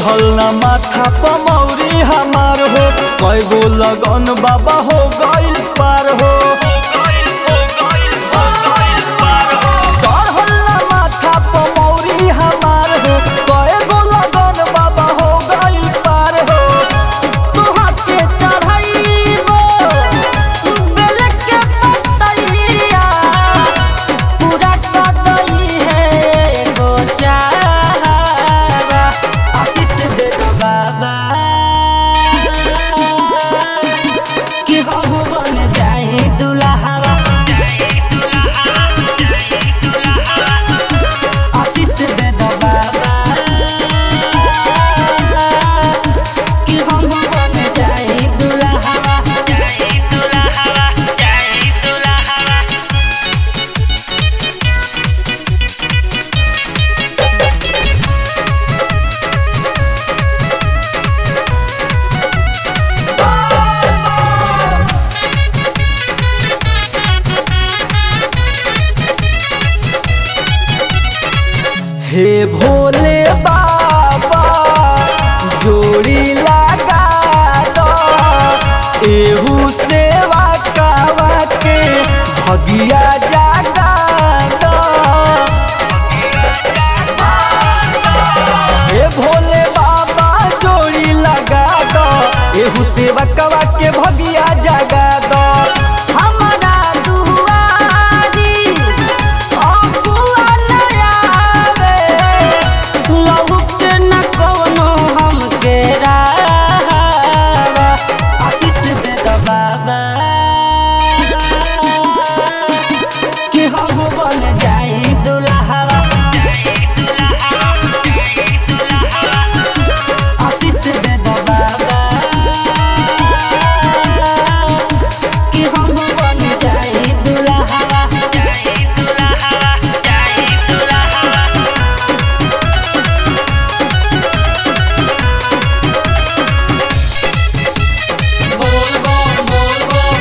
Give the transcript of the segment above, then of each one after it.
चढ़ल ना माथा पमौरी हमार हो, कईगो लगन बाबा हो गइल पार हो। चढ़ल ना माथा पमौरी हमार हो, कईगो लगन बाबा हो गइल पार हो। तुहा के चढ़ाइबो बेल के पतैया, पूरा कदई है गो चाहबा। आशीष दे दो बाबा कि हम बन जाए दुल्हवा। आशीष दे दो बाबा कि हम बन जाए दुल्हवा। हे भोले बाबा जोड़ी लगा दो, एहू सेवा कावा के भगिया जागा दो। हे भोले बाबा जोड़ी लगा दो, एहू सेवा कावा के भगिया जागा दो। हमरा दुआरी अगुआ न आवे, लहुक न कौनो हमके राहबा। आशीष दे दो बाबा कि हम बन जाए दुल्हवा। आशीष दे दो बाबा कि हम बन जाए दुल्हवा। बोल बम बोल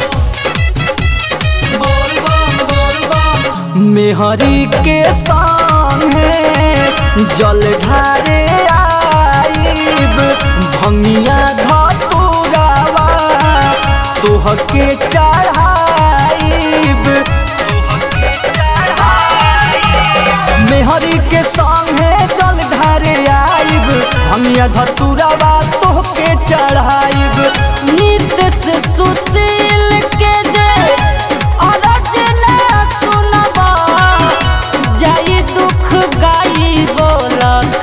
बम बोल बम बोल बम। मेहरी के संगे जल ढारे आईब, भंगिया धतुरावा तोहके चढ़ाईब। मेहरी के संगे जल ढारे आईब, भंगिया धतुरावा तोहके चढ़ाईब। नित्य से सुशील के जे अरजना सुनबा, जाई दुख गाई बोल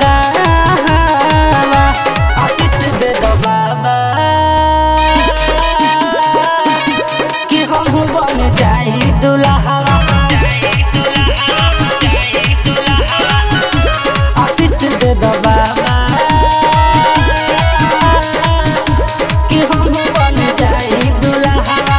कहवा। आशीष दे दो बाबा कि हम बन जाए दुल्हवा। आशीष दे दो बाबा कि हम बन जाए दुल्हवा।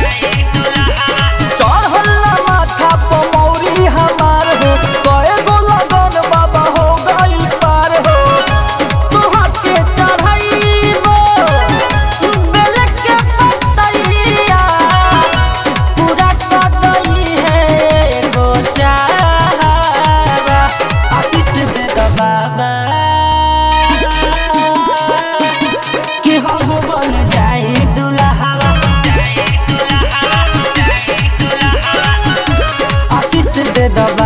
चढ़ल ना माथा पमौरी हमार हो, कईगो लगन बाबा हो गइल पार हो। तुहा के चढ़ाइबो बेल के पतैया, पूरा कदई है गो चाहबा। आशीष दे दो बाबा कि हम बन जाए दुल्हवा। आशीष दे दो बाबा।